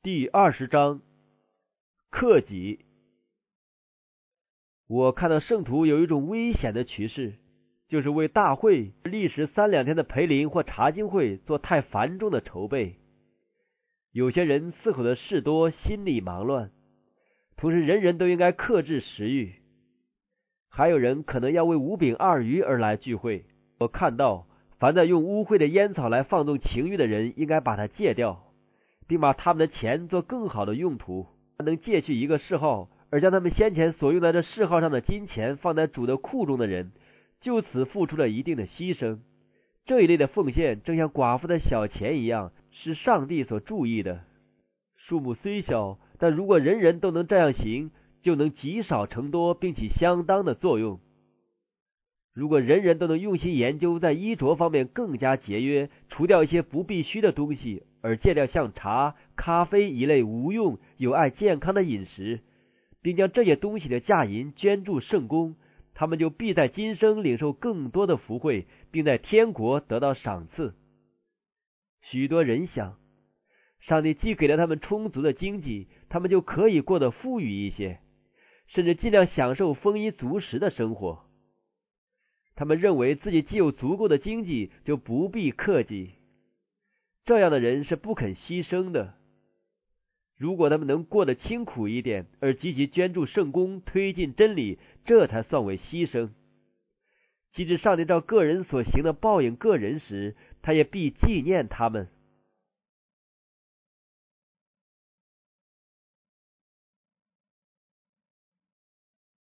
第20章，克己。我看到圣徒有一种危险的趋势，就是为大会历时3、2天的培灵或查经会做太繁重的筹备。有些人伺候的事多，心里忙乱，同时人人都应该克制食欲。还有人可能要为5饼2鱼而来聚会。我看到凡在用污秽的烟草来放纵情欲的人，应该把它戒掉，并把他们的钱做更好的用途。能戒去一个嗜好，而将他们先前所用在这嗜好上的金钱放在主的库中的人，就此付出了一定的牺牲。这一类的奉献正像寡妇的小钱一样，是上帝所注意的。数目虽小，但如果人人都能这样行，就能积少成多，并起相当的作用。如果人人都能用心研究在衣着方面更加节约，除掉一些不必须的东西，而戒掉像茶、咖啡一类无用有碍健康的饮食，并将这些东西的价银捐助圣工，他们就必在今生领受更多的福惠，并在天国得到赏赐。许多人想，上帝既给了他们充足的经济，他们就可以过得富裕一些，甚至尽量享受丰衣足食的生活。他们认为自己既有足够的经济，就不必克己。这样的人是不肯牺牲的。如果他们能过得清苦一点，而积极捐助圣工，推进真理，这才算为牺牲。即使上帝照个人所行的报应个人时，他也必纪念他们。